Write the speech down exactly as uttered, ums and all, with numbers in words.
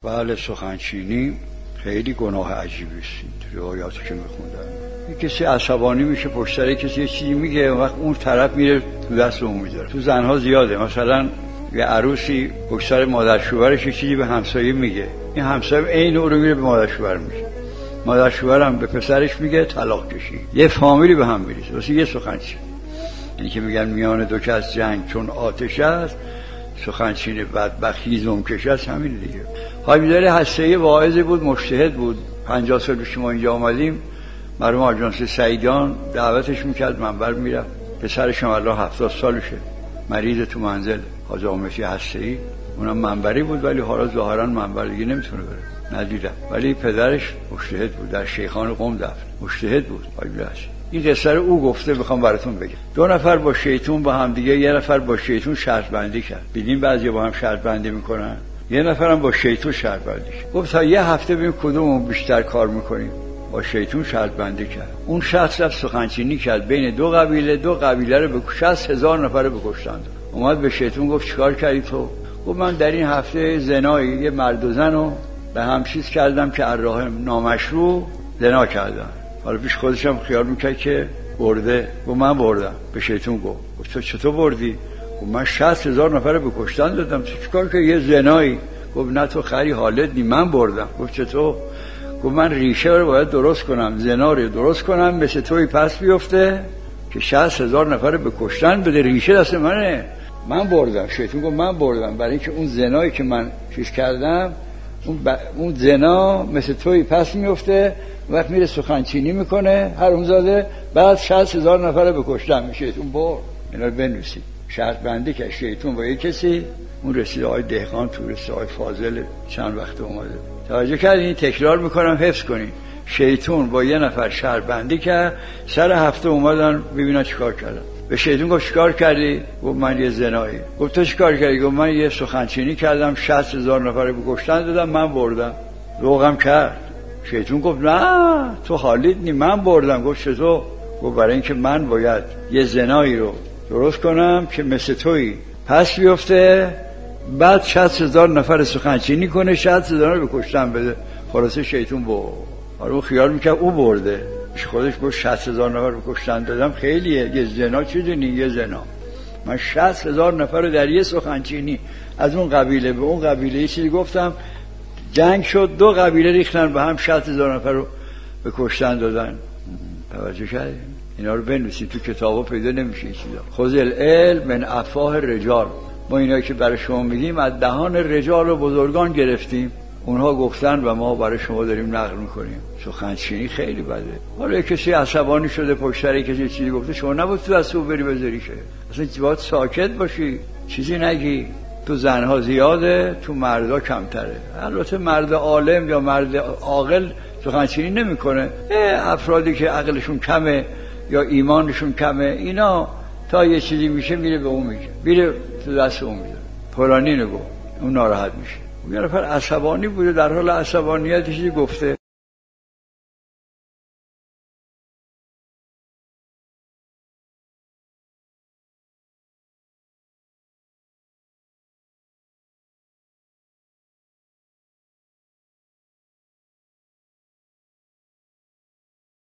بله، سخنچینی خیلی گناه عجیبی است. روایاتی که میخوندن یه کسی عصبانی میشه پشت سر کسی یه چیزی میگه، وقت اون طرف میره تو دست اون میذاره. تو زنها زیاده، مثلا یه عروسی پشت سر مادر شوهرش یه چیزی به همسایه میگه، این همسایه عین اون رو میره به مادر شوهر میگه، مادر شوهرم به پسرش میگه طلاق کشی. یه فامیلی به هم میریزه واسه یه سخنچینی. یعنی که میگن میان دو کس جنگ چون آتش است، سخنچین بدبخت هیزم کش است. همین دیگه. حاجی هسته‌ای واعظ بود، مجتهد بود. پنجاه سال پیش ما اینجا آمدیم، مرحوم آجانس سعیدان دعوتش میکرد، منبر میرفت. پسرش هم الان هفتاد سالشه، مریض تو منزل، حاج آموزی هسته‌ای. اونم منبری بود ولی حالا ظاهرا منبر دیگه نمیتونه بره، ندیدم. ولی پدرش مجتهد بود، در شیخان قم دفن، مجتهد بود. این قصه رو او گفته، میخوام براتون بگم. دو نفر با شیطون با هم دیگه، یه نفر با شیطون شرط بندی کرد. دیدین بعضی با هم شرط بندی میکنن، یه نفرم با شیطون شرط بندی کرد. گفت تا یه هفته ببین کدومون بیشتر کار میکنیم. با شیطون شرط بندی کرد. اون شخص رفت سخنچینی کرد بین دو قبیله، دو قبیله رو به شصت هزار نفر رو بکشتند. اومد به شیطون گفت چیکار کردی تو؟ گفت من در این هفته زنایی یه مرد و زن رو به هم چیز کردم که از راه نامشروع زنا کردن. حالا پیش خودش هم خیال میکرد که برده. گفت من بردم. به شیطون گفت تو چطور بردی؟ گفت من شصت هزار نفر رو به کشتن دادم. تو چیکار که یه زنایی؟ گفت نه تو خری حالت نی، من بردم. گفت چطور؟ گفت من ریشه رو باید درست کنم، زنا رو درست کنم مثل توی پس بیفته که شصت هزار نفر رو به کشتن بده، ریشه دست منه، من بردم. شیطون گفت من بردم برای اینکه اون زنایی که من چیز کردم اون, ب... اون زنا مثل توی پس میفته، وقت میره سخنچینی میکنه حرومزاده، بعد شصت هزار نفر رو بکشتن. شیطون برد. اینا رو بنویسید. شرط بندی که شیطون با یک کسی، اون رسید آقای دهقان تو، رسید آقای فاضل چند وقت اومده. توجه کردین؟ تکرار میکنم حفظ کنین. شیطون با یه نفر شرط بندی کرد، سر هفته اومدن ببینن چیکار کردن. به شیطون گفت چیکار کردی؟ گفت من یه زنایی. گفت تو چیکار کردی؟ گفت من یه سخنچینی کردم، شصت هزار نفر رو بکشتن دادم، من بردم. ذوقم کرد. شیطون گفت نه تو حالیت نی، من بردم. گفت چطور؟ گفت برای اینکه من باید یه زنایی رو درست کنم که مثل توی پس بیفته، بعد شصت هزار نفر سخنچینی کنه، شصت هزار رو بکشتن بده. خلاصه شیطون برد. حالا اون خیال میکرد او برده، خودش گفت شصت هزار نفر بکشتن دادم خیلیه، یه زنا چی دونی؟ یه زنا من شصت هزار نفر رو در یه سخنچینی از اون قبیله به اون قبیله یه چیزی گفتم، جنگ شد، دو قبیله ریختن به هم، شصت هزار نفر رو به کشتن دادن. توجه کردین؟ اینا رو بنویسید، تو کتابا پیدا نمیشه این چیزا. خذ العلم من افواه الرجال. ما اینایی که برای شما میگیم از دهان رجال و بزرگان گرفتیم، اونها گفتن و ما برای شما داریم نقل میکنیم. سخنچینی خیلی بده. حالا کسی عصبانی شده پشت سر کسی چیزی گفته، شما نباید تو دست او بری بذاری که، اصلا باید ساکت باشی، چیزی نگی. تو زنها زیاده، تو مردا کمتره. البته مرد عالم یا مرد عاقل سخنچینی نمیکنه. افرادی که عقلشون کمه یا ایمانشون کمه، اینا تا یه چیزی میشه میره به اون میگه، میره تو دست اون میذاره. فلانی نگو، اون ناراحت میشه. یه نفر عصبانی بوده، در حال عصبانیت چیزی گفته.